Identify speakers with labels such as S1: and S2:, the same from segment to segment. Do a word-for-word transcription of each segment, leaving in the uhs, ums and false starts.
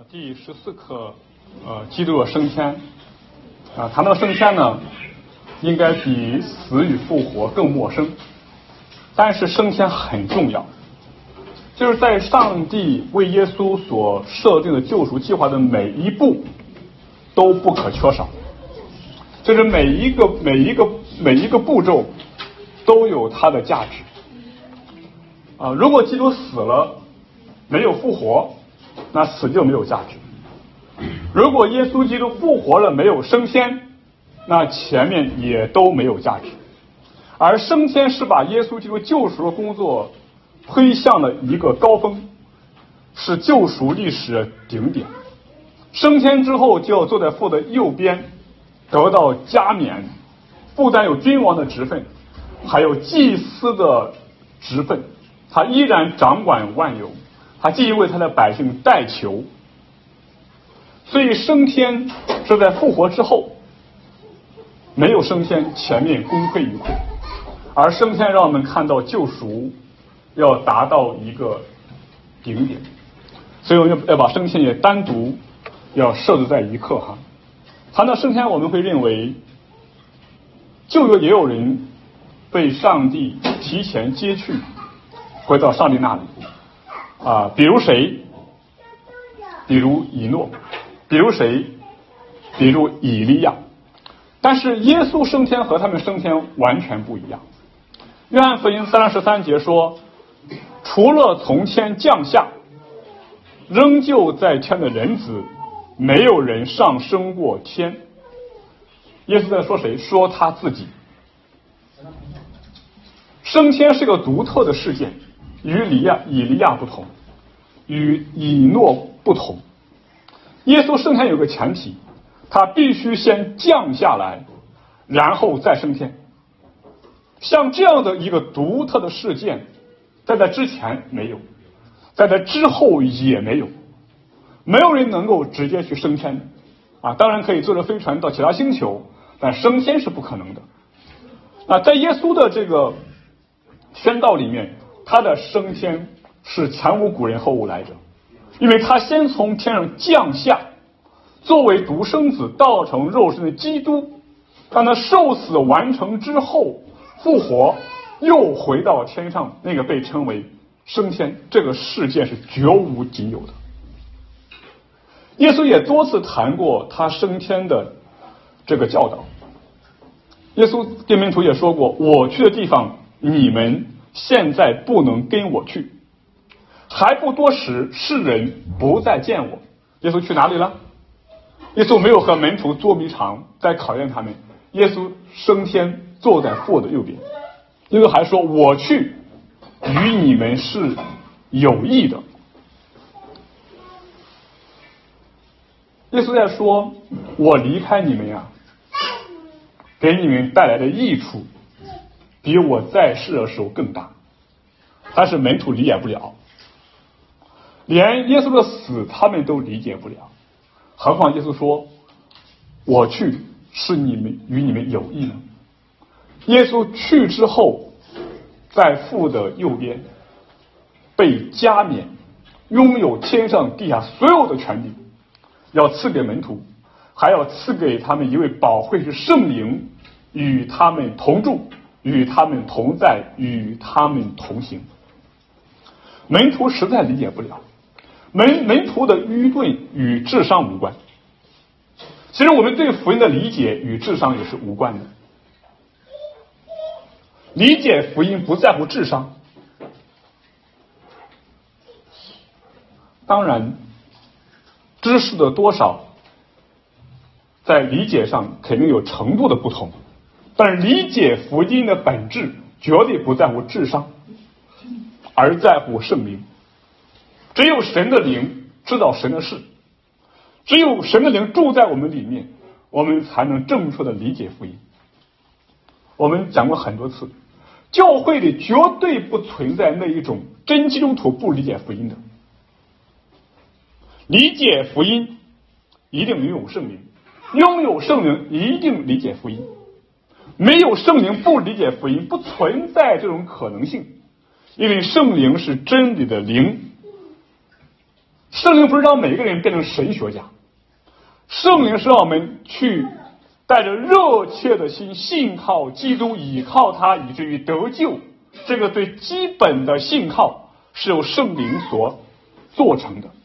S1: 第十四课，呃，基督的升天。啊，谈到升天呢，应该比死与复活更陌生，但是升天很重要，就是在上帝为耶稣所设定的救赎计划的每一步都不可缺少，就是每一个每一个每一个步骤都有它的价值。啊，如果基督死了没有复活，那死就没有价值。如果耶稣基督复活了没有升天，那前面也都没有价值。而升天是把耶稣基督救赎的工作推向了一个高峰，是救赎历史的顶点。升天之后就要坐在父的右边，得到加冕，不但有君王的职分，还有祭司的职分，他依然掌管万有，他继续为他的百姓代求。所以升天是在复活之后，没有升天前面功亏一篑，而升天让我们看到救赎要达到一个顶点，所以我们要把升天也单独要设置在一课哈。谈到升天，我们会认为旧约也有人被上帝提前接去回到上帝那里啊，比如谁？比如以诺，比如谁？比如以利亚。但是耶稣升天和他们升天完全不一样。约翰福音三十三节说，除了从天降下仍旧在天的人子，没有人上升过天。耶稣在说谁？说他自己。升天是个独特的事件，与以利亚以利亚不同，与以诺不同。耶稣升天有个前提，他必须先降下来，然后再升天。像这样的一个独特的事件，在在之前没有，在在之后也没有，没有人能够直接去升天啊！当然可以坐着飞船到其他星球，但升天是不可能的。啊，在耶稣的这个宣道里面，他的升天是前无古人后无来者，因为他先从天上降下，作为独生子道成肉身的基督，当他受死完成之后复活，又回到天上，那个被称为升天，这个事件是绝无仅有的。耶稣也多次谈过他升天的这个教导。耶稣对门徒也说过，我去的地方你们现在不能跟我去，还不多时世人不再见我。耶稣去哪里了？耶稣没有和门徒捉迷藏，在考验他们。耶稣升天坐在父的右边。耶稣还说，我去与你们是有益的。耶稣在说，我离开你们呀，给你们带来的益处比我在世的时候更大，但是门徒理解不了，连耶稣的死他们都理解不了，何况耶稣说我去是你们与你们有益呢？耶稣去之后，在父的右边被加冕，拥有天上地下所有的权利，要赐给门徒，还要赐给他们一位保惠师圣灵，与他们同住，与他们同在，与他们同行。门徒实在理解不了，门门徒的愚钝与智商无关。其实我们对福音的理解与智商也是无关的。理解福音不在乎智商，当然知识的多少在理解上肯定有程度的不同，但是理解福音的本质绝对不在乎智商，而在乎圣灵。只有神的灵知道神的事，只有神的灵住在我们里面，我们才能正确的理解福音。我们讲过很多次，教会里绝对不存在那一种真基督徒不理解福音的。理解福音一定拥有圣灵，拥有圣灵一定理解福音，没有圣灵不理解福音，不存在这种可能性。因为圣灵是真理的灵， 圣灵不是让每个人变成神学家，圣灵是让我们去带着热切的心信靠基督，倚靠他，以至于得救。这个最基本的信靠是由圣灵所做成的。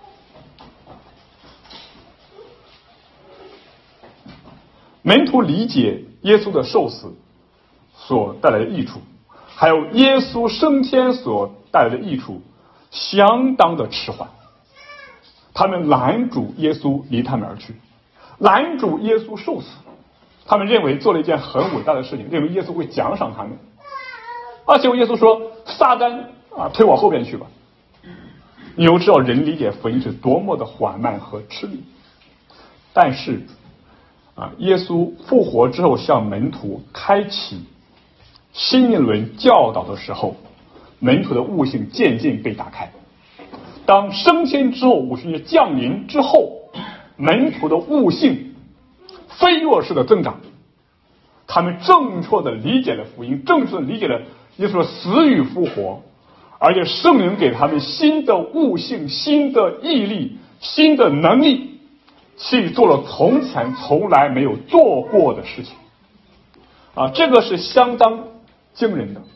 S1: 门徒理解耶稣的受死所带来的益处，还有耶稣升天所带来的益处，相当的迟缓。他们拦阻耶稣离他们而去，拦阻耶稣受死。他们认为做了一件很伟大的事情，认为耶稣会奖赏他们。而且耶稣说：“撒旦啊，推我后边去吧。”你又知道人理解福音是多么的缓慢和吃力。但是啊，耶稣复活之后向门徒开启新一轮教导的时候，门徒的悟性渐渐被打开。当升天之后，五旬节降临之后，门徒的悟性飞跃式的增长，他们正确的理解了福音，正确的理解了耶稣的死与复活，而且圣灵给他们新的悟性、新的毅力、新的能力，去做了从前从来没有做过的事情。啊，这个是相当惊人的。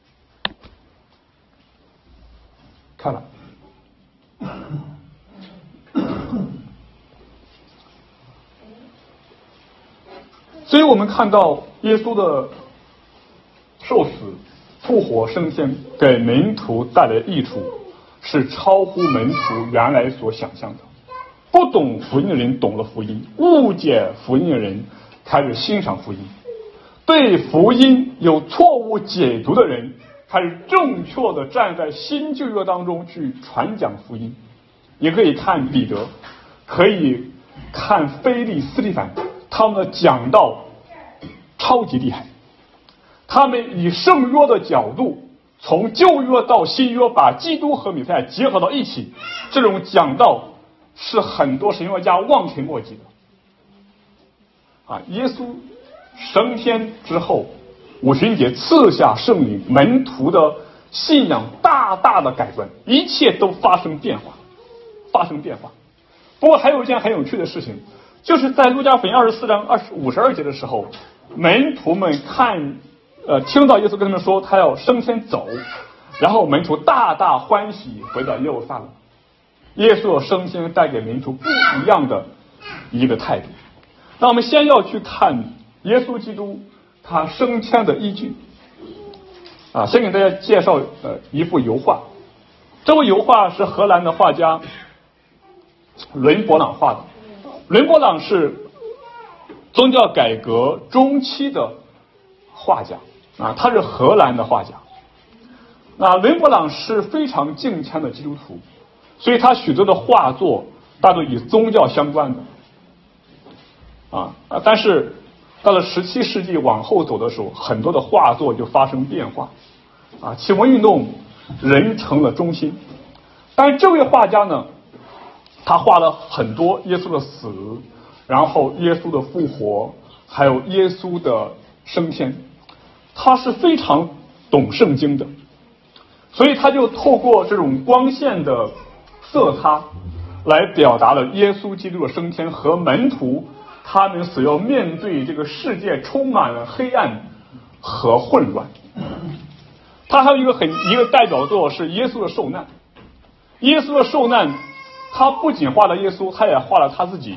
S1: 看了。所以我们看到耶稣的受死、复活、升天给门徒带来的益处，是超乎门徒原来所想象的。不懂福音的人懂了福音，误解福音的人开始欣赏福音，对福音有错误解读的人开始正确的站在新旧约当中去传讲福音。也可以看彼得，可以看腓利、斯提反，他们的讲道超级厉害。他们以圣约的角度，从旧约到新约，把基督和弥赛亚结合到一起，这种讲道是很多神学家望尘莫及的。啊，耶稣升天之后，五旬节赐下圣灵，门徒的信仰大大的改观，一切都发生变化，发生变化。不过还有一件很有趣的事情，就是在路加福音二十四章二十五十二节的时候，门徒们看呃听到耶稣跟他们说他要升天走，然后门徒大大欢喜回到耶路撒冷。耶稣的升天带给门徒不一样的一个态度。那我们先要去看耶稣基督他升天的依据啊，先给大家介绍呃一幅油画。这幅油画是荷兰的画家伦勃朗画的。伦勃朗是宗教改革中期的画家啊，他是荷兰的画家。那伦勃朗是非常敬虔的基督徒，所以他许多的画作大多与宗教相关的啊啊，但是到了十七世纪往后走的时候，很多的画作就发生变化啊，启蒙运动人成了中心。但是这位画家呢，他画了很多耶稣的死，然后耶稣的复活，还有耶稣的升天。他是非常懂圣经的，所以他就透过这种光线的色差来表达了耶稣基督的升天和门徒他们所要面对这个世界充满了黑暗和混乱。他还有一个很一个代表作是耶稣的受难。耶稣的受难，他不仅画了耶稣，他也画了他自己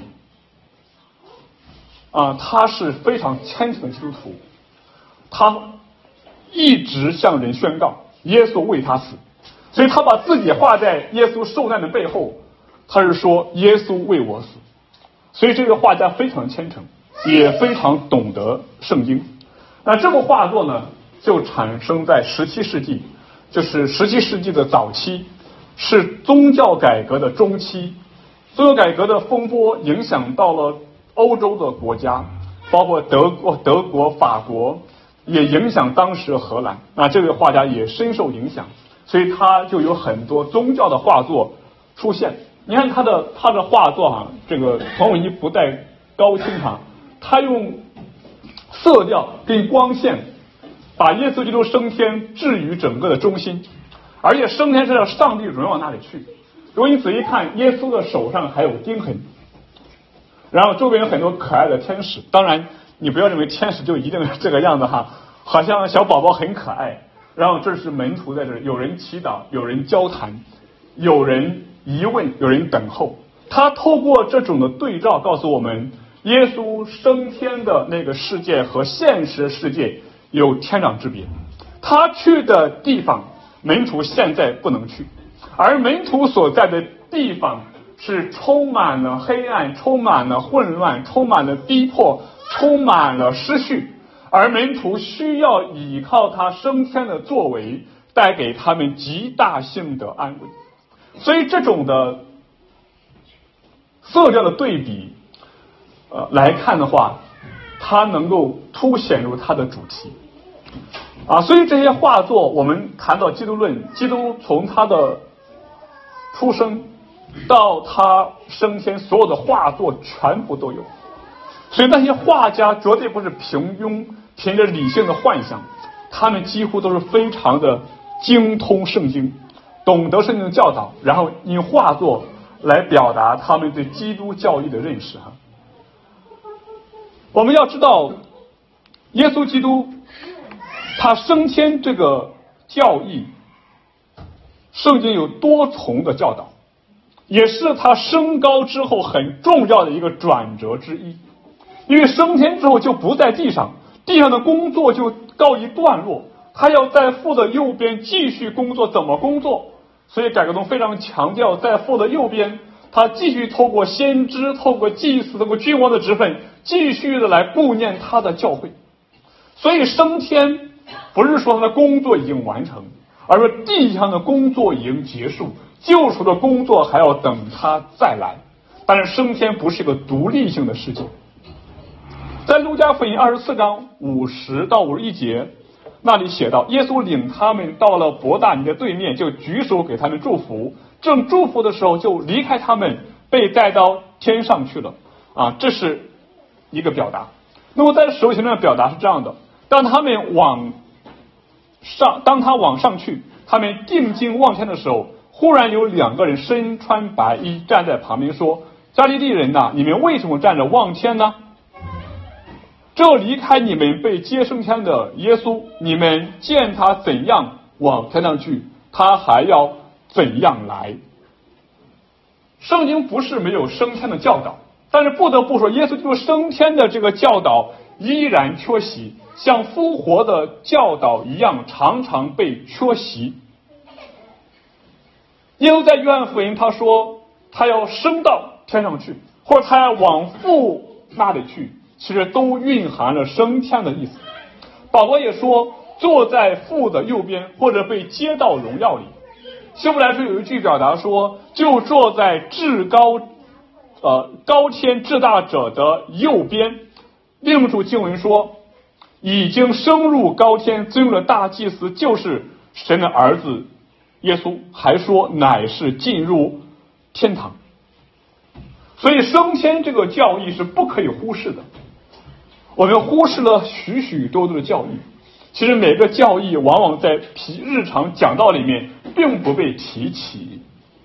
S1: 啊，他是非常虔诚的基督徒，他一直向人宣告耶稣为他死，所以他把自己画在耶稣受难的背后，他是说耶稣为我死。所以这个画家非常虔诚，也非常懂得圣经。那这部画作呢，就产生在十七世纪，就是十七世纪的早期，是宗教改革的中期。宗教改革的风波影响到了欧洲的国家，包括德国、德国、法国，也影响当时的荷兰。那这位画家也深受影响，所以他就有很多宗教的画作出现。你看他的他的画作哈、啊，这个黄文一不带高清哈，他用色调跟光线把耶稣基督升天置于整个的中心，而且升天是到上帝荣耀那里去， 如果你仔细看，耶稣的手上还有钉痕，然后周边有很多可爱的天使。当然，你不要认为天使就一定是这个样子哈，好像小宝宝很可爱。然后这是门徒在这里，有人祈祷，有人交谈，有人疑问，有人等候。他透过这种的对照告诉我们，耶稣升天的那个世界和现实世界有天壤之别。他去的地方，门徒现在不能去，而门徒所在的地方是充满了黑暗，充满了混乱，充满了逼迫，充满了失序。而门徒需要依靠他升天的作为，带给他们极大性的安慰。所以这种的色调的对比，呃来看的话，它能够凸显出它的主题啊。所以这些画作，我们谈到基督论，基督从他的出生到他升天，所有的画作全部都有。所以那些画家绝对不是平庸凭着理性的幻想，他们几乎都是非常的精通圣经，懂得圣经的教导，然后以画作来表达他们对基督教义的认识哈。我们要知道，耶稣基督他升天这个教义，圣经有多重的教导，也是他升高之后很重要的一个转折之一。因为升天之后就不在地上，地上的工作就告一段落，他要在父的右边继续工作。怎么工作？所以改革宗非常强调，在父的右边，他继续透过先知、透过祭司、透过君王的职分，继续的来顾念他的教会。所以升天不是说他的工作已经完成，而是地上的工作已经结束，救赎的工作还要等他再来。但是升天不是一个独立性的事情。在路加福音二十四章五十到五十一节，那里写道，耶稣领他们到了伯大尼的对面，就举手给他们祝福，正祝福的时候，就离开他们，被带到天上去了啊，这是一个表达。那么在使徒行传的表达是这样的，当他们往上当他往上去，他们定睛望天的时候，忽然有两个人身穿白衣站在旁边说，加利利人呐、啊，你们为什么站着望天呢？这离开你们被接升天的耶稣，你们见他怎样往天上去，他还要怎样来。圣经不是没有升天的教导，但是不得不说，耶稣基督升天的这个教导依然缺席，像复活的教导一样，常常被缺席。耶稣在约翰福音他说他要升到天上去，或者他要往父那里去，其实都蕴含了升天的意思。保罗也说坐在父的右边，或者被接到荣耀里。希伯来书有一句表达说，就坐在至高呃高天至大者的右边。另一处经文说，已经升入高天尊荣的大祭司就是神的儿子耶稣，还说乃是进入天堂。所以升天这个教义是不可以忽视的。我们忽视了许许多多的教义，其实每个教义往往在日常讲道里面并不被提起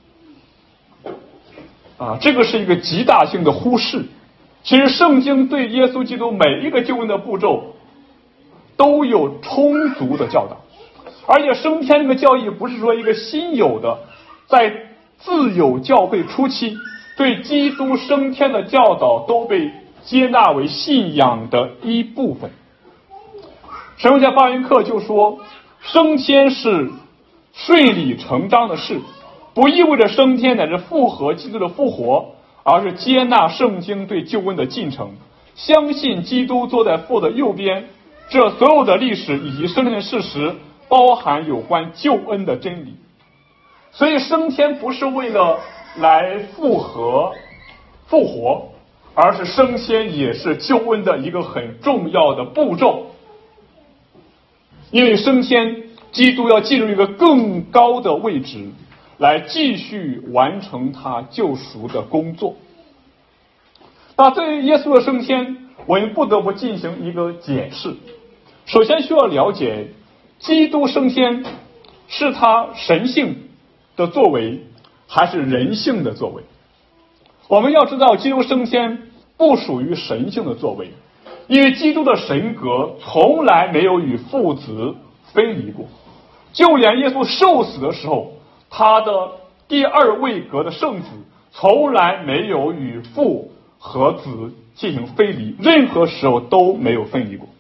S1: 啊，这个是一个极大性的忽视。其实圣经对耶稣基督每一个救恩的步骤都有充足的教导，而且升天这个教义不是说一个新有的，在自有教会初期对基督升天的教导都被接纳为信仰的一部分。神学家巴云克就说，升天是顺理成章的事，不意味着升天乃是复合基督的复活，而是接纳圣经对救恩的进程，相信基督坐在父的右边。这所有的历史以及升天的事实包含有关救恩的真理。所以升天不是为了来复合复活，而是升天也是救恩的一个很重要的步骤。因为升天，基督要进入一个更高的位置，来继续完成他救赎的工作。那对于耶稣的升天，我们不得不进行一个解释。首先需要了解，基督升天是他神性的作为， 还是人性的作为？我们要知道，基督升天不属于神性的作为，因为基督的神格从来没有与父子分离过，就连耶稣受死的时候，他的第二位格的圣子从来没有与父和子进行分离，任何时候都没有分离过。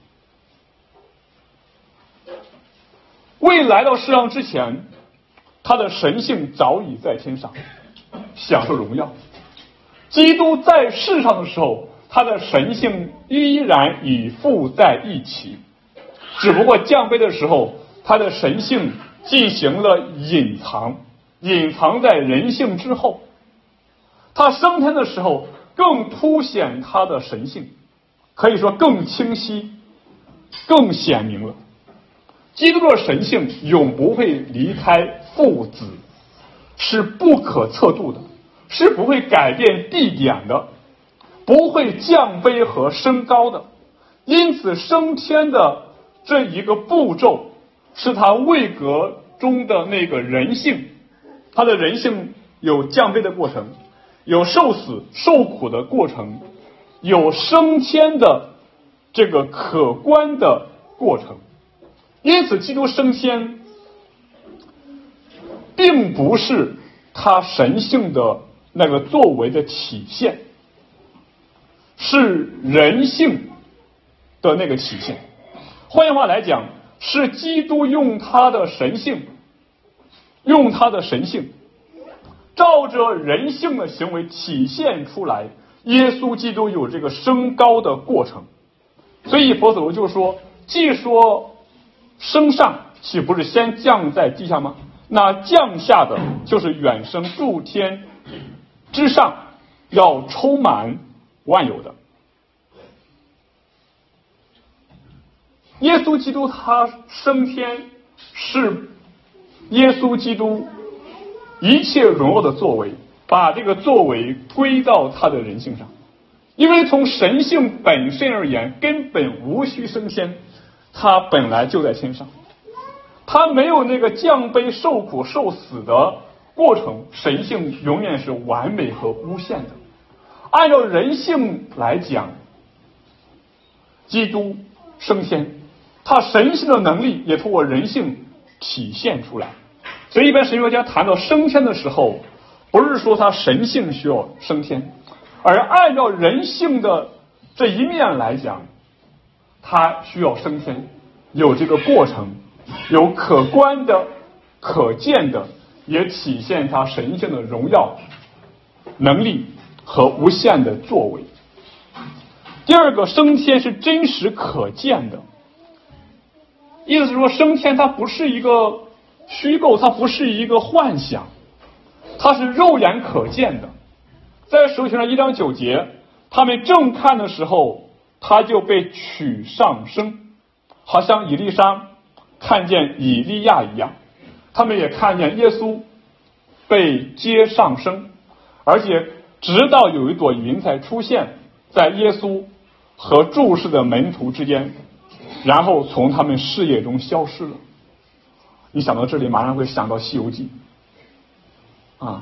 S1: 未来到世上之前，他的神性早已在天上享受荣耀。基督在世上的时候，他的神性依然与父在一起，只不过降杯的时候，他的神性进行了隐藏，隐藏在人性之后。他升天的时候更凸显他的神性，可以说更清晰更显明了。基督的神性永不会离开父子，是不可测度的，是不会改变地点的，不会降卑和升高的。因此升天的这一个步骤是他位格中的那个人性，他的人性有降卑的过程，有受死受苦的过程，有升天的这个可观的过程。因此基督升天并不是他神性的那个作为的体现，是人性的那个体现。换句话来讲，是基督用他的神性用他的神性照着人性的行为体现出来，耶稣基督有这个升高的过程。所以佛祖就说，既说升上，岂不是先降在地下吗？那降下的就是远升诸天之上，要充满万有的。耶稣基督他升天是耶稣基督一切荣耀的作为，把这个作为归到他的人性上。因为从神性本身而言，根本无需升天，他本来就在天上，他没有那个降卑受苦受死的过程，神性永远是完美和无限的。按照人性来讲，基督升天，他神性的能力也通过人性体现出来。所以一般神学家谈到升天的时候，不是说他神性需要升天，而按照人性的这一面来讲，他需要升天，有这个过程，有可观的可见的，也体现他神性的荣耀能力和无限的作为。第二个，升天是真实可见的，意思是说升天它不是一个虚构，它不是一个幻想，它是肉眼可见的。在使徒行传一章九节，他们正看的时候，他就被取上升，好像以利沙看见以利亚一样。他们也看见耶稣被接上升，而且直到有一朵云彩出现在耶稣和注视的门徒之间，然后从他们视野中消失了。你想到这里，马上会想到《西游记》啊，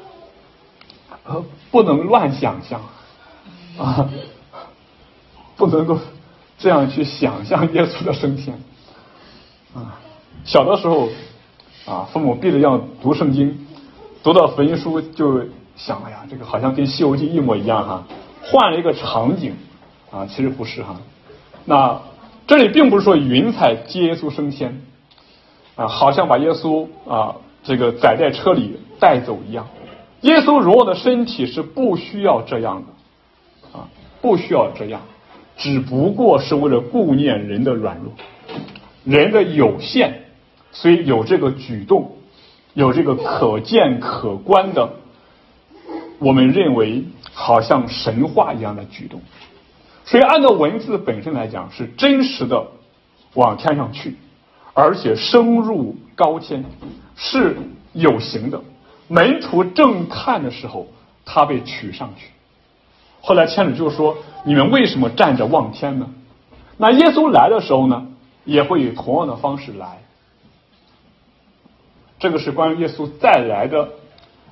S1: 不能乱想象啊，不能够这样去想象耶稣的升天啊。小的时候啊，父母逼着要读圣经，读到福音书就想，哎呀，这个好像跟《西游记》一模一样哈，换了一个场景啊，其实不是哈。那这里并不是说云彩接耶稣升天啊，好像把耶稣啊这个载在车里带走一样。耶稣荣耀的身体是不需要这样的啊，不需要这样，只不过是为了顾念人的软弱，人的有限，所以有这个举动，有这个可见可观的，我们认为好像神话一样的举动。所以按照文字本身来讲，是真实的往天上去，而且升入高天，是有形的。门徒正看的时候，他被取上去。后来天使就说，你们为什么站着望天呢？那耶稣来的时候呢，也会以同样的方式来。这个是关于耶稣再来的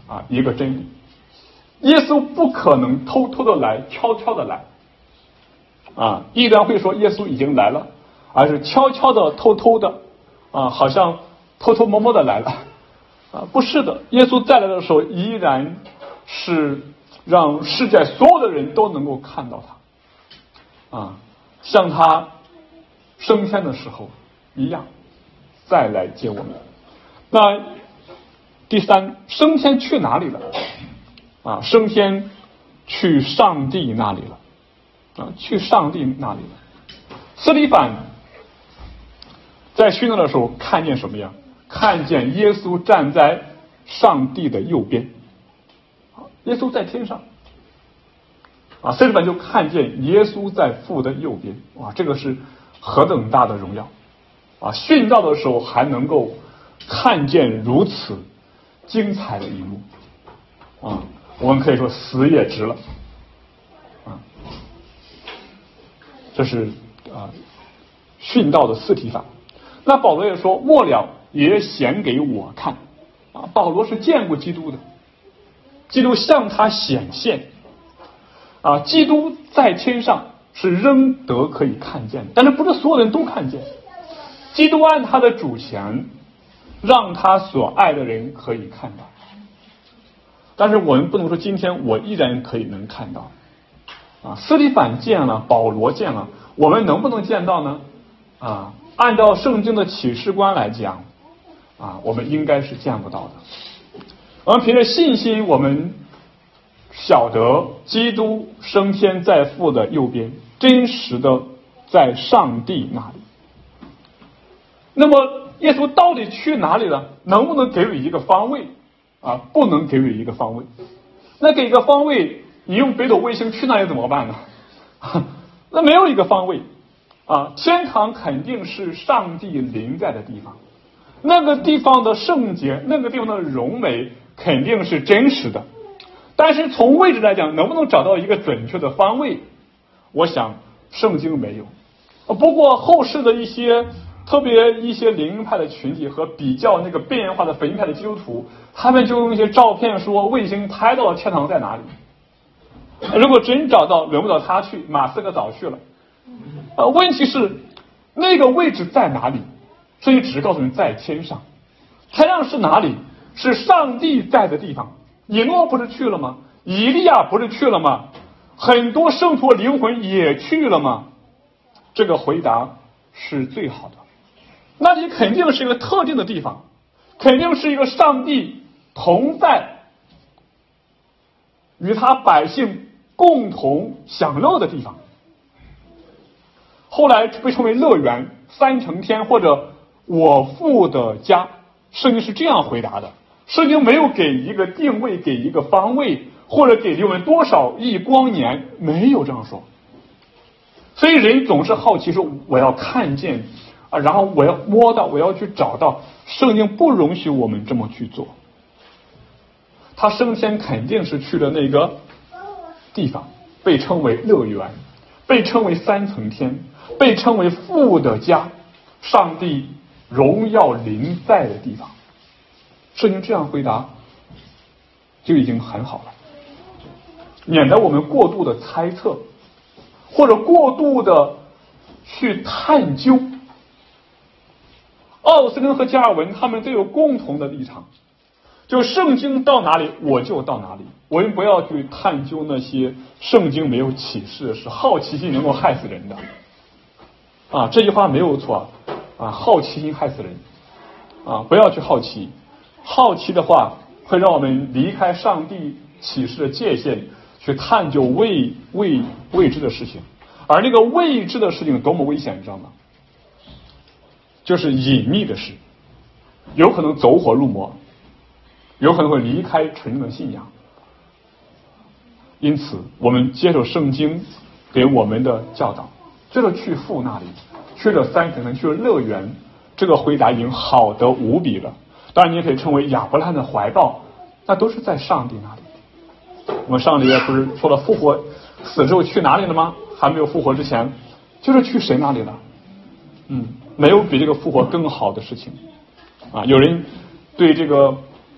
S1: 啊一个真理。耶稣不可能偷偷的来，悄悄的来。啊，异端会说耶稣已经来了，而是悄悄的、偷偷的，啊，好像偷偷摸摸的来了。啊，不是的，耶稣再来的时候，依然是让世界所有的人都能够看到他。啊，像他升天的时候一样，再来接我们。那第三，升天去哪里了？啊，升天去上帝那里了。啊，去上帝那里了。司提反在殉道的时候看见什么呀？看见耶稣站在上帝的右边。耶稣在天上。啊，司提反就看见耶稣在父的右边。哇，这个是何等大的荣耀！啊，殉道的时候还能够看见如此精彩的一幕。啊，我们可以说死也值了。啊。这是啊，殉道的司提反。那保罗也说，末了也显给我看。啊，保罗是见过基督的，基督向他显现。啊，基督在天上是仍得可以看见的，但是不是所有人都看见。基督按他的主权，让他所爱的人可以看到。但是我们不能说今天我依然可以能看到。啊，司提反见了，保罗见了，我们能不能见到呢？啊，按照圣经的启示观来讲，啊，我们应该是见不到的。我们凭着信心，我们晓得基督升天在父的右边，真实的在上帝那里。那么耶稣到底去哪里了？能不能给予一个方位？啊，不能给予一个方位。那给一个方位，你用北斗卫星去那里怎么办呢？那没有一个方位啊！天堂肯定是上帝临在的地方，那个地方的圣洁，那个地方的荣美肯定是真实的。但是从位置来讲，能不能找到一个准确的方位？我想圣经没有。不过后世的一些特别一些灵恩派的群体和比较那个边缘化的福音派的基督徒，他们就用一些照片说卫星拍到了天堂在哪里。如果真找到，轮不到他去，马斯克早去了。呃，问题是那个位置在哪里？所以只告诉你在天上。天上是哪里？是上帝在的地方。以诺不是去了吗？以利亚不是去了吗？很多圣徒灵魂也去了吗？这个回答是最好的。那里肯定是一个特定的地方，肯定是一个上帝同在，与他百姓共同享乐的地方。后来被称为乐园、三层天或者我父的家。圣经是这样回答的，圣经没有给一个定位，给一个方位，或者给我们多少亿光年，没有这样说。所以人总是好奇说我要看见啊，然后我要摸到，我要去找到。圣经不容许我们这么去做。他升天肯定是去了那个地方，被称为乐园，被称为三层天，被称为父的家，上帝荣耀临在的地方。圣经这样回答就已经很好了，免得我们过度的猜测，或者过度的去探究。奥斯汀和加尔文他们都有共同的立场，就圣经到哪里我就到哪里。我们不要去探究那些圣经没有启示的事，好奇心能够害死人的啊，这句话没有错啊，好奇心害死人啊，不要去好奇。好奇的话会让我们离开上帝启示的界限，去探究未未未知的事情。而那个未知的事情多么危险，你知道吗？就是隐秘的事，有可能走火入魔，有可能会离开纯正的信仰。因此我们接受圣经给我们的教导，接着去父那里，去了三层天，去了乐园。这个回答已经好得无比了。当然你也可以称为亚伯拉罕的怀抱，那都是在上帝那里。我们上个月不是说了复活死之后去哪里了吗？还没有复活之前就是去神那里了。嗯，没有比这个复活更好的事情啊！有人对这个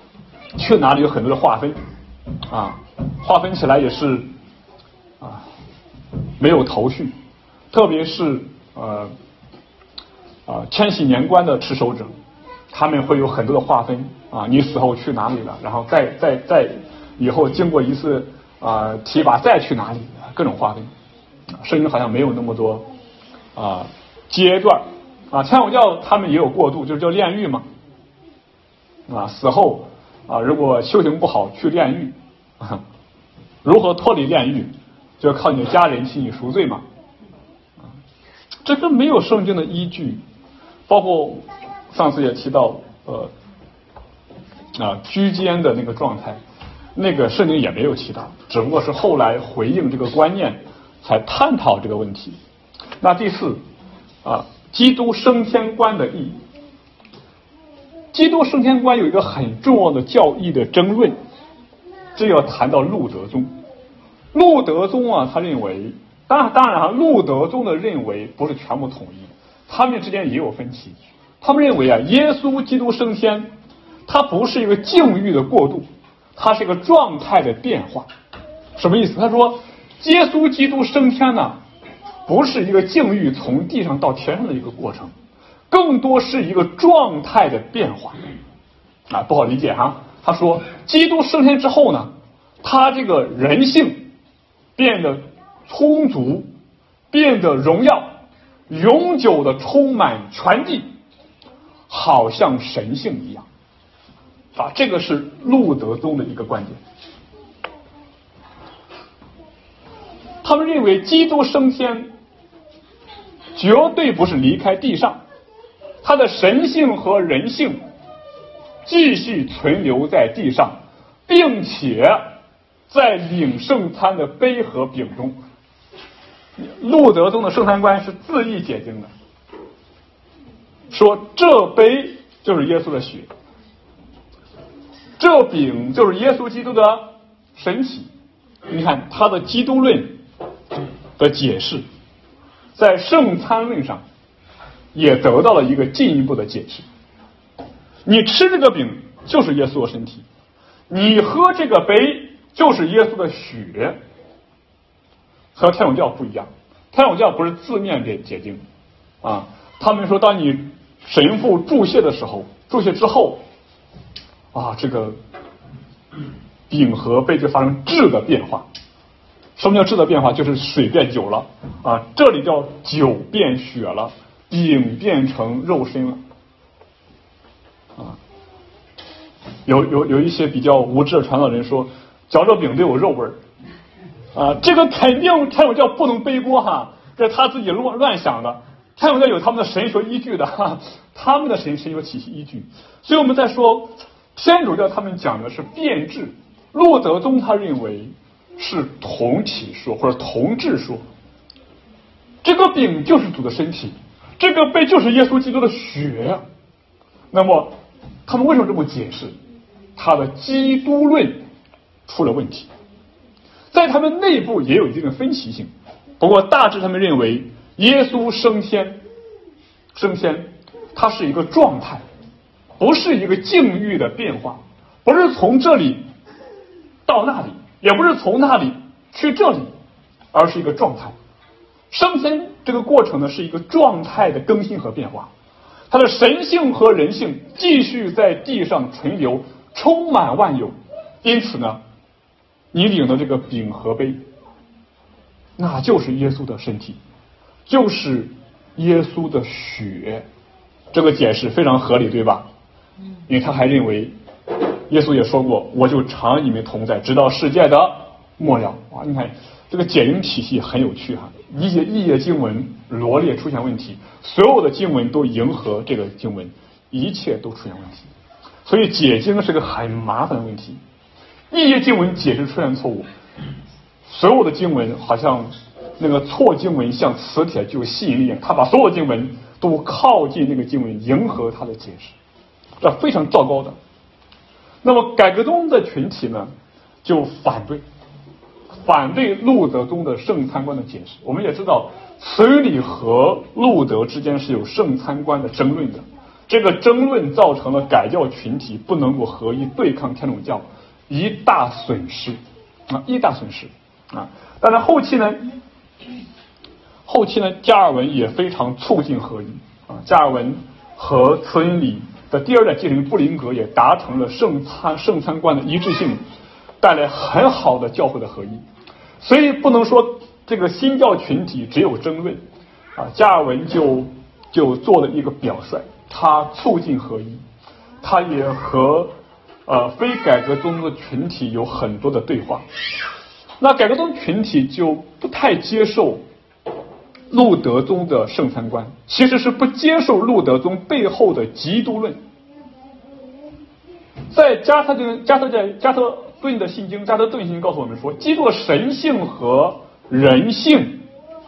S1: 去哪里有很多的划分啊，划分起来也是啊没有头绪，特别是呃啊千禧年关的持守者，他们会有很多的划分啊，你死后去哪里了，然后再再再以后经过一次啊提拔再去哪里，各种划分。圣经好像没有那么多啊阶段啊，天主教他们也有过渡，就是叫炼狱嘛啊，死后啊如果修行不好去炼狱，啊、如何脱离炼狱，就要靠你的家人替你赎罪嘛。啊，这个没有圣经的依据，包括上次也提到呃啊居间的那个状态，那个圣经也没有提到，只不过是后来回应这个观念才探讨这个问题。那第四啊，基督升天观的意义。基督升天观有一个很重要的教义的争论，这要谈到路德宗。路德宗啊，他认为，当然当然啊，路德宗的认为不是全部统一，他们之间也有分歧。他们认为啊，耶稣基督升天，它不是一个境遇的过渡，它是一个状态的变化。什么意思？他说，耶稣基督升天呢，不是一个境遇从地上到天上的一个过程，更多是一个状态的变化啊，不好理解哈。他说，基督升天之后呢，他这个人性变得充足，变得荣耀，永久的充满全地，好像神性一样啊。这个是路德宗的一个观点。他们认为基督升天绝对不是离开地上，他的神性和人性继续存留在地上，并且在领圣餐的杯和饼中。路德宗的圣餐观是自意解经的，说这杯就是耶稣的血，这饼就是耶稣基督的身体。你看他的基督论的解释，在圣餐论上也得到了一个进一步的解释。你吃这个饼就是耶稣的身体，你喝这个杯就是耶稣的血。和天主教不一样，天主教不是字面解解经啊，他们说当你神父注谢的时候，注谢之后啊，这个饼和杯就发生质的变化。什么叫质的变化？就是水变酒了啊，这里叫酒变血了，饼变成肉身了啊。有有有一些比较无知的传道人说，嚼着饼都有肉味儿啊，这个肯定天主教不能背锅哈，这是他自己乱乱想的。天主教有他们的神学依据的哈，他们的神神学体系依据。所以我们在说天主教他们讲的是变质，路德宗他认为是同体说或者同质说。这个饼就是主的身体，这个杯就是耶稣基督的血。那么他们为什么这么解释？他的基督论出了问题，在他们内部也有一定的分歧性。不过大致他们认为耶稣升天升天它是一个状态，不是一个境遇的变化，不是从这里到那里，也不是从那里去这里，而是一个状态。升天这个过程呢，是一个状态的更新和变化，他的神性和人性继续在地上存留，充满万有。因此呢，你领的这个饼和杯，那就是耶稣的身体，就是耶稣的血。这个解释非常合理，对吧？因为他还认为耶稣也说过，我就常与你们同在，直到世界的末了。哇，你看这个解经体系很有趣哈，一节一节经文罗列出现问题，所有的经文都迎合这个经文，一切都出现问题。所以解经是个很麻烦的问题，一节经文解释出现错误，所有的经文好像那个错经文像磁铁具有吸引力，他把所有经文都靠近那个经文，迎合他的解释，这非常糟糕的。那么改革宗的群体呢，就反对反对路德宗的圣餐观的解释。我们也知道，慈云理和路德之间是有圣餐观的争论的。 这个争论造成了改教群体不能够合一对抗天主教，一大损失啊，一大损失啊。但是后期呢，后期呢，加尔文也非常促进合一啊。加尔文和慈恩里的第二代继承人布林格也达成了圣餐圣餐观的一致性，带来很好的教会的合一。所以不能说这个新教群体只有争论啊，加尔文就就做了一个表率，他促进合一，他也和呃非改革宗的群体有很多的对话。那改革宗群体就不太接受路德宗的圣餐观，其实是不接受路德宗背后的基督论。在加特顿加特在加特顿的信经，加特顿信经告诉我们说，基督的神性和人性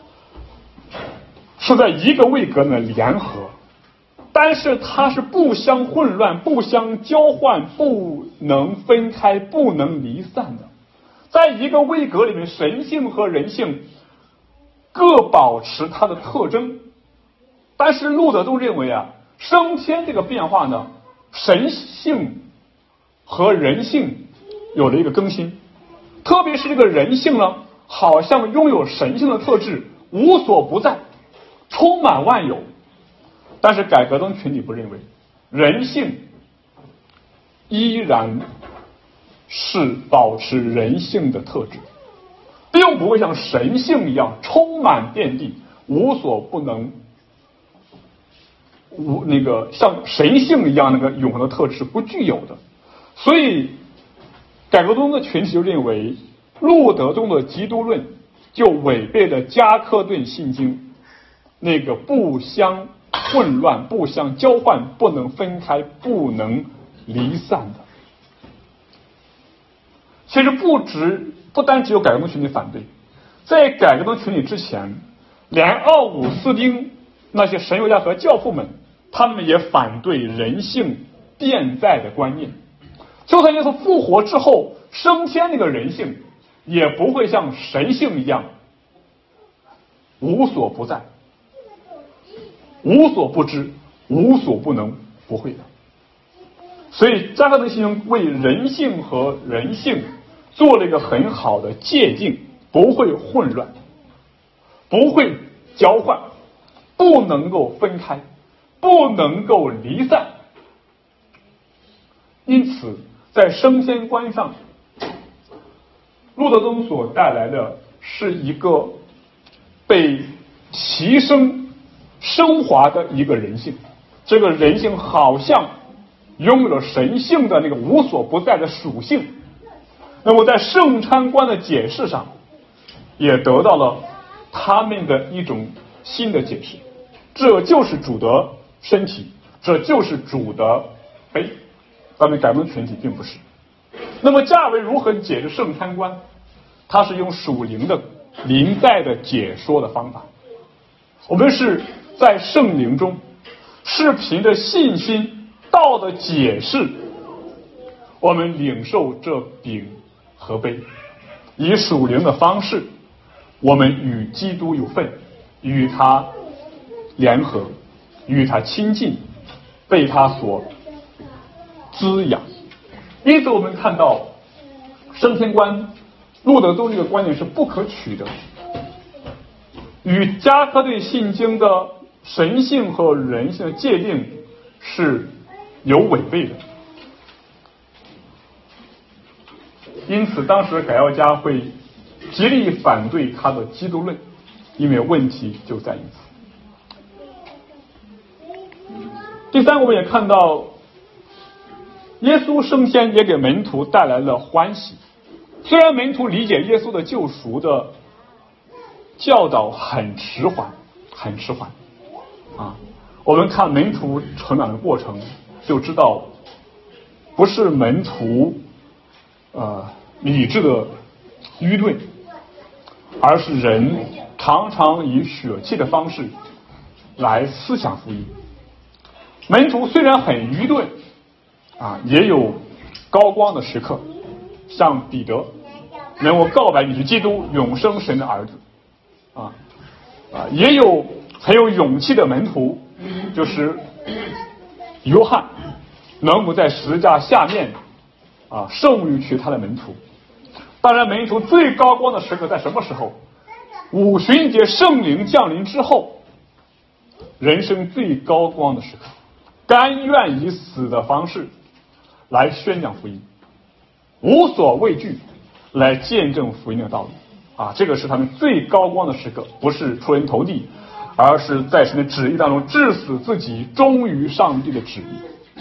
S1: 是在一个位格呢联合，但是它是不相混乱、不相交换、不能分开、不能离散的。在一个位格里面，神性和人性各保持它的特征，但是路德宗认为啊，升天这个变化呢，神性和人性有了一个更新，特别是这个人性呢，好像拥有神性的特质，无所不在，充满万有。但是改革宗群体不认为，人性依然是保持人性的特质，并不会像神性一样充满遍地，无所不能，无那个像神性一样那个永恒的特质是不具有的。所以改革宗的群体就认为，路德宗的基督论就违背了加克顿信经那个不相混乱、不相交换、不能分开、不能离散的。其实不止不单只有改革宗群体反对，在改革宗群体之前，连奥古斯丁那些神学家和教父们，他们也反对人性变在的观念。就算耶稣复活之后升天，那个人性也不会像神性一样无所不在、无所不知、无所不能，不会的。所以加克顿信经为人性和人性做了一个很好的界定，不会混乱，不会交换，不能够分开，不能够离散。因此在升天观上，路德宗所带来的是一个被提升升华的一个人性，这个人性好像拥有了神性的那个无所不在的属性。那么在圣餐观的解释上也得到了他们的一种新的解释，这就是主的身体，这就是主的杯。咱们改革宗群体并不是。那么加尔文如何解释圣餐观？他是用属灵的灵在的解说的方法。我们是在圣灵中，是凭着信心道的解释，我们领受这饼和杯，以属灵的方式，我们与基督有份，与他联合，与他亲近，被他所滋养。因此我们看到升天观路德宗这个观点是不可取的，与加克顿信经的神性和人性的界定是有违背的。因此当时改教家会极力反对他的基督论，因为问题就在于此。第三，我们也看到耶稣升天也给门徒带来了欢喜。虽然门徒理解耶稣的救赎的教导很迟缓，很迟缓啊！我们看门徒成长的过程，就知道不是门徒呃理智的愚钝，而是人常常以血气的方式来思想福音。门徒虽然很愚钝啊，也有高光的时刻，像彼得能够告白你是基督，永生神的儿子啊啊，也有很有勇气的门徒，就是约翰能否在十字架下面啊圣于其他的门徒。当然门徒最高光的时刻在什么时候？五旬节圣灵降临之后，人生最高光的时刻，甘愿以死的方式来宣讲福音，无所畏惧来见证福音的道理啊！这个是他们最高光的时刻，不是出人头地，而是在神的旨意当中致死自己，忠于上帝的旨意。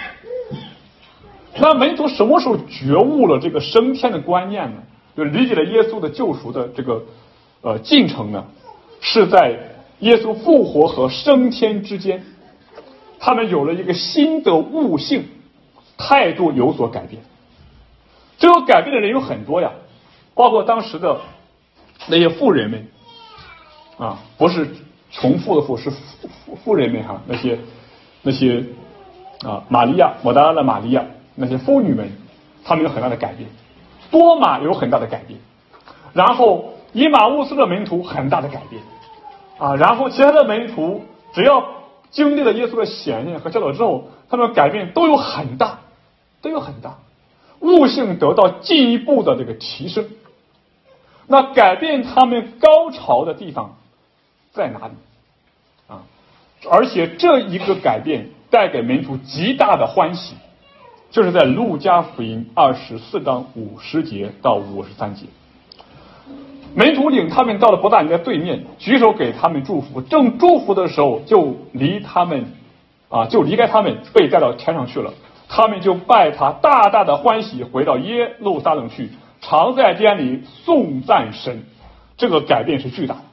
S1: 那门徒什么时候觉悟了这个升天的观念呢？就理解了耶稣的救赎的这个呃进程呢？是在耶稣复活和升天之间，他们有了一个新的悟性，态度有所改变。这个改变的人有很多呀，包括当时的那些富人们啊，不是穷富的富，是富富人们哈，那些那些啊，玛利亚，抹大拉的玛利亚，那些妇女们，他们有很大的改变。多马有很大的改变，然后以马忤斯的门徒很大的改变啊，然后其他的门徒只要经历了耶稣的显现和教导之后，他们改变都有很大，都有很大，悟性得到进一步的这个提升。那改变他们高潮的地方在哪里啊？而且这一个改变带给门徒极大的欢喜，就是在路加福音二十四章五十节到五十三节，门徒领他们到了伯大尼的对面，举手给他们祝福，正祝福的时候，就离他们啊，就离开他们，被带到天上去了。他们就拜他，大大的欢喜，回到耶路撒冷去，常在殿里颂赞神。这个改变是巨大的，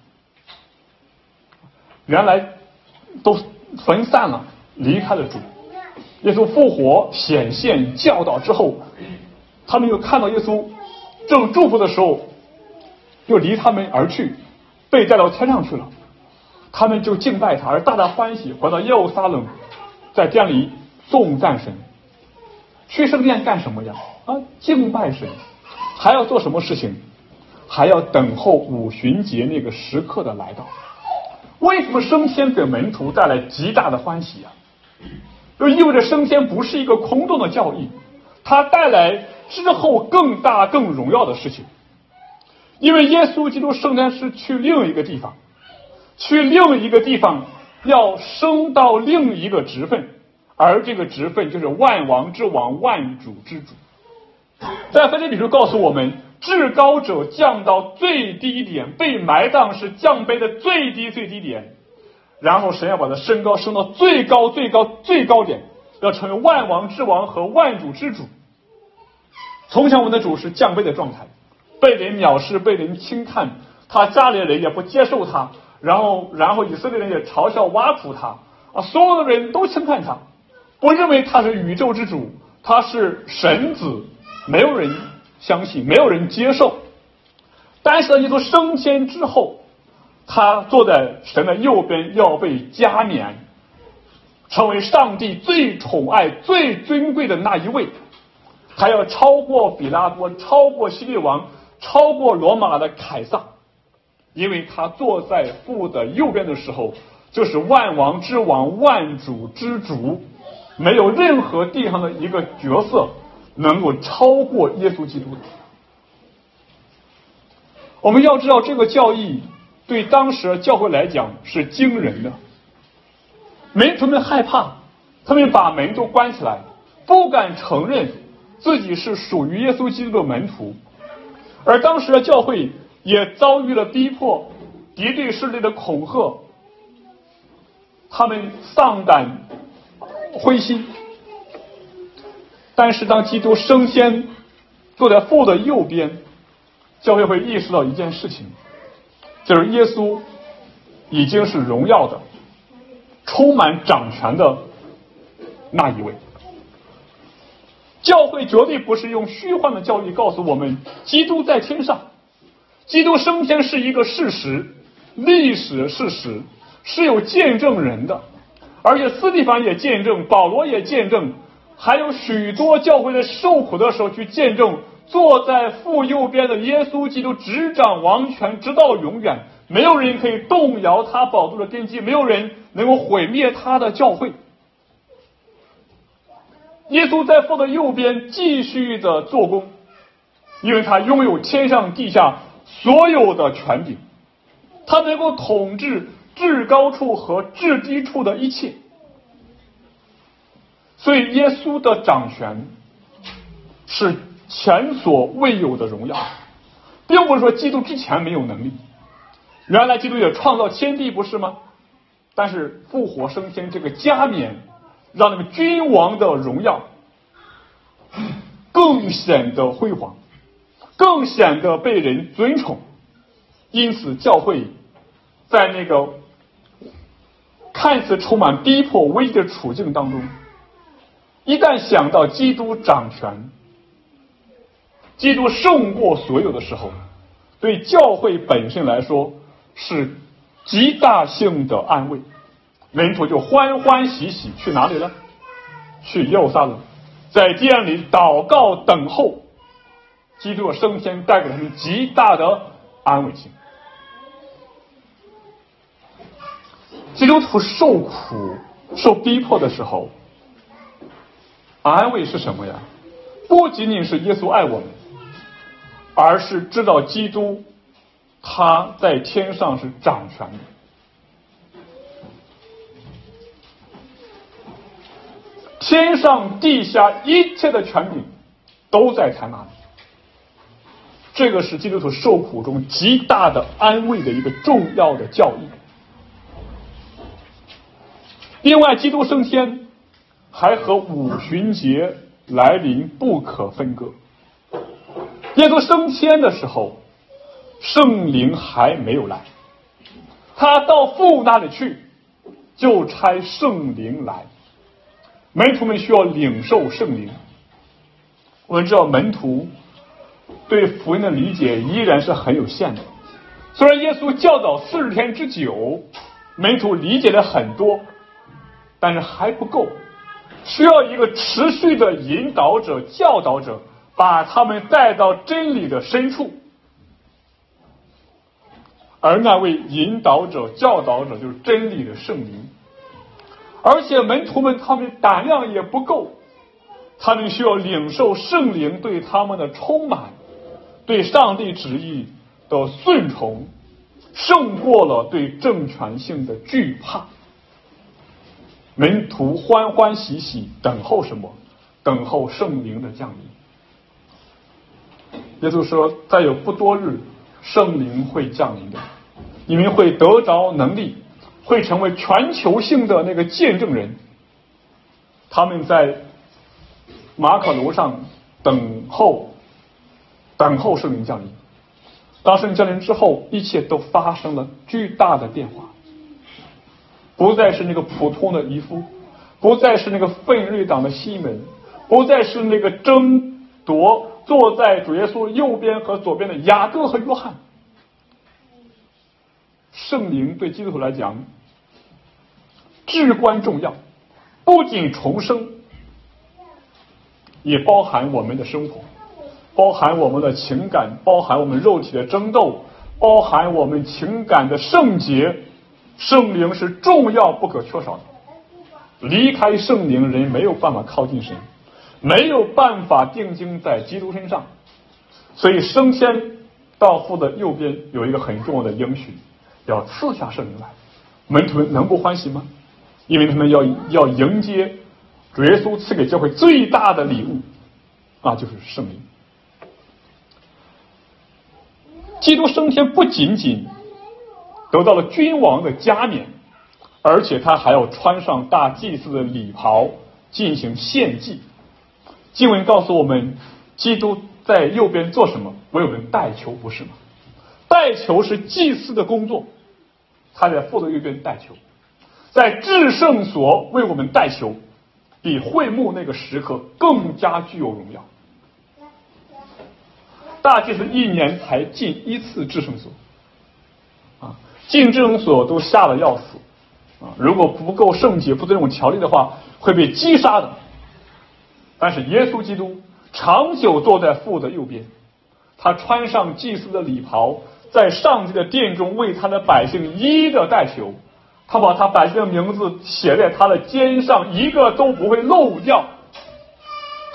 S1: 原来都分散了，离开了主。耶稣复活显现教导之后，他们又看到耶稣正祝福的时候，又离他们而去，被带到天上去了。他们就敬拜他，而大大欢喜，回到耶路撒冷，在殿里颂赞神。去圣殿干什么呀？啊，敬拜神。还要做什么事情？还要等候五旬节那个时刻的来到。为什么升天给门徒带来极大的欢喜啊？就意味着升天不是一个空洞的教义，它带来之后更大更荣耀的事情。因为耶稣基督升天是去另一个地方，去另一个地方要升到另一个职分，而这个职分就是万王之王，万主之主。在腓立比书告诉我们，至高者降到最低点，被埋葬是降卑的最低最低点，然后神要把它升高，升到最高最高最高点，要成为万王之王和万主之主。从前我们的主是降卑的状态，被人藐视，被人轻看，他家里的人也不接受他，然后然后以色列人也嘲笑挖苦他啊，所有的人都轻看他，不认为他是宇宙之主，他是神子，没有人相信，没有人接受。但是耶稣升天之后，他坐在神的右边，要被加冕，成为上帝最宠爱最尊贵的那一位，还要超过比拉多，超过希律王，超过罗马的凯撒。因为他坐在父的右边的时候，就是万王之王，万主之主，没有任何地上的一个角色能够超过耶稣基督的。我们要知道，这个教义对当时教会来讲是惊人的。门徒们害怕，他们把门都关起来，不敢承认自己是属于耶稣基督的门徒。而当时的教会也遭遇了逼迫，敌对势力的恐吓，他们丧胆灰心。但是当基督升天，坐在父的右边，教会会意识到一件事情，就是耶稣已经是荣耀的，充满掌权的那一位。教会绝对不是用虚幻的教义告诉我们基督在天上，基督升天是一个事实，历史事实，是有见证人的，而且斯蒂凡也见证，保罗也见证，还有许多教会在受苦的时候去见证，坐在父右边的耶稣基督执掌王权直到永远，没有人可以动摇他宝座的根基，没有人能够毁灭他的教会。 耶稣在父的右边继续的做工，因为他拥有天上地下所有的权柄，他能够统治至高处和至低处的一切。所以耶稣的掌权是前所未有的荣耀，并不是说基督之前没有能力，原来基督也创造天地，不是吗？但是复活升天这个加冕，让那个君王的荣耀更显得辉煌，更显得被人尊崇。因此教会在那个看似充满逼迫危机的处境当中，一旦想到基督掌权，基督胜过所有的时候，对教会本身来说是极大性的安慰。门徒就欢欢喜喜去哪里了？去耶路撒冷，在殿里祷告等候基督的升天，带给他们极大的安慰性。基督徒受苦受逼迫的时候，安慰是什么呀？不仅仅是耶稣爱我们，而是知道基督他在天上是掌权的。天上地下一切的权柄都在他那里，这个是基督徒受苦中极大的安慰的一个重要的教义。另外，基督升天还和五旬节来临不可分割。耶稣升天的时候，圣灵还没有来，他到父那里去，就差圣灵来。门徒们需要领受圣灵。我们知道门徒对福音的理解依然是很有限的，虽然耶稣教导四十天之久，门徒理解了很多，但是还不够，需要一个持续的引导者、教导者，把他们带到真理的深处。而那位引导者、教导者就是真理的圣灵。而且门徒们他们胆量也不够，他们需要领受圣灵对他们的充满，对上帝旨意的顺从，胜过了对政权性的惧怕。门徒欢欢喜喜等候什么？等候圣灵的降临。耶稣说，再有不多日，圣灵会降临的，你们会得着能力，会成为全球性的那个见证人。他们在马可楼上等候等候圣灵降临。当圣灵降临之后，一切都发生了巨大的变化，不再是那个普通的渔夫，不再是那个奋锐党的西门，不再是那个争夺坐在主耶稣右边和左边的雅各和约翰。圣灵对基督徒来讲至关重要，不仅重生，也包含我们的生活，包含我们的情感，包含我们肉体的争斗，包含我们情感的圣洁。圣灵是重要不可缺少的，离开圣灵，人没有办法靠近神，没有办法定睛在基督身上。所以升天到父的右边有一个很重要的应许，要赐下圣灵来。门徒们能不欢喜吗？因为他们要要迎接主耶稣赐给教会最大的礼物啊，就是圣灵。基督升天不仅仅得到了君王的加冕，而且他还要穿上大祭司的礼袍进行献祭。经文告诉我们，基督在右边做什么？为我们代求，不是吗？代求是祭司的工作，他在父的右边代求，在至圣所为我们代求，比会幕那个时刻更加具有荣耀。大祭司一年才进一次至圣所啊，进至圣所都吓得要死啊！如果不够圣洁、不遵守条例的话，会被击杀的。但是耶稣基督长久坐在父的右边，他穿上祭司的礼袍，在上帝的殿中为他的百姓一一的代求，他把他百姓的名字写在他的肩上，一个都不会漏掉。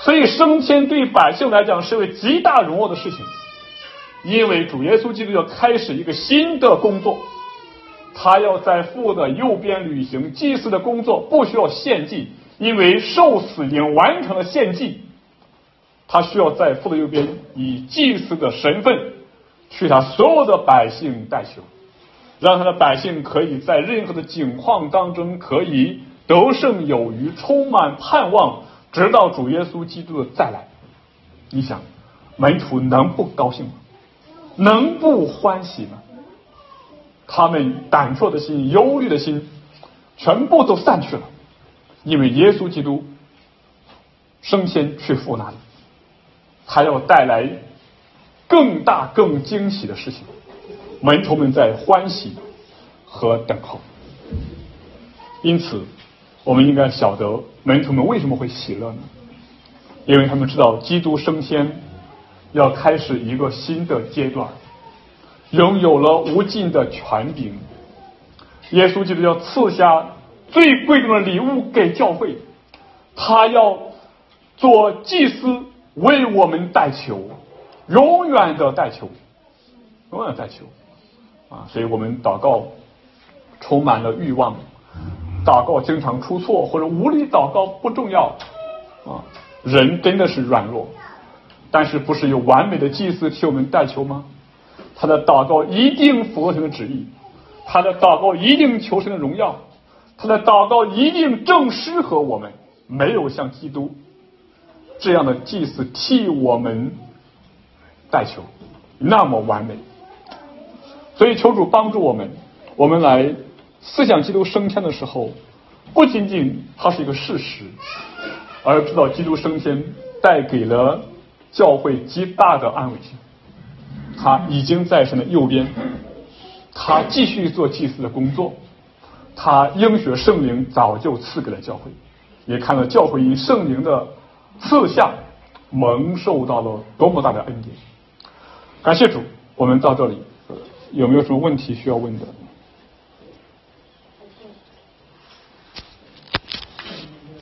S1: 所以升天对百姓来讲是位极大荣耀的事情，因为主耶稣基督要开始一个新的工作，他要在父的右边履行祭司的工作，不需要献祭，因为受死已经完成了献祭，他需要在父的右边以祭司的身份去他所有的百姓代求，让他的百姓可以在任何的境况当中可以得胜有余，充满盼望，直到主耶稣基督的再来。你想门徒能不高兴吗？能不欢喜吗？他们胆怯的心、忧虑的心全部都散去了，因为耶稣基督升天去父那里，他要带来更大更惊喜的事情，门徒们在欢喜和等候。因此我们应该晓得门徒们为什么会喜乐呢？因为他们知道基督升天要开始一个新的阶段，拥有了无尽的权柄。耶稣基督要赐下最贵重的礼物给教会，他要做祭司，为我们代求，永远的代求，永远的代求啊！所以我们祷告充满了欲望，祷告经常出错或者无力祷告不重要啊，人真的是软弱，但是不是有完美的祭司替我们代求吗？他的祷告一定符合神的旨意，他的祷告一定求神的荣耀，他的祷告一定正适合我们，没有像基督这样的祭司替我们代求那么完美。所以求主帮助我们，我们来思想基督升天的时候，不仅仅它是一个事实，而知道基督升天带给了教会极大的安慰性。他已经在神的右边，他继续做祭司的工作，他应许圣灵早就赐给了教会，也看到教会因圣灵的赐下蒙受到了多么大的恩典。感谢主，我们到这里有没有什么问题需要问的？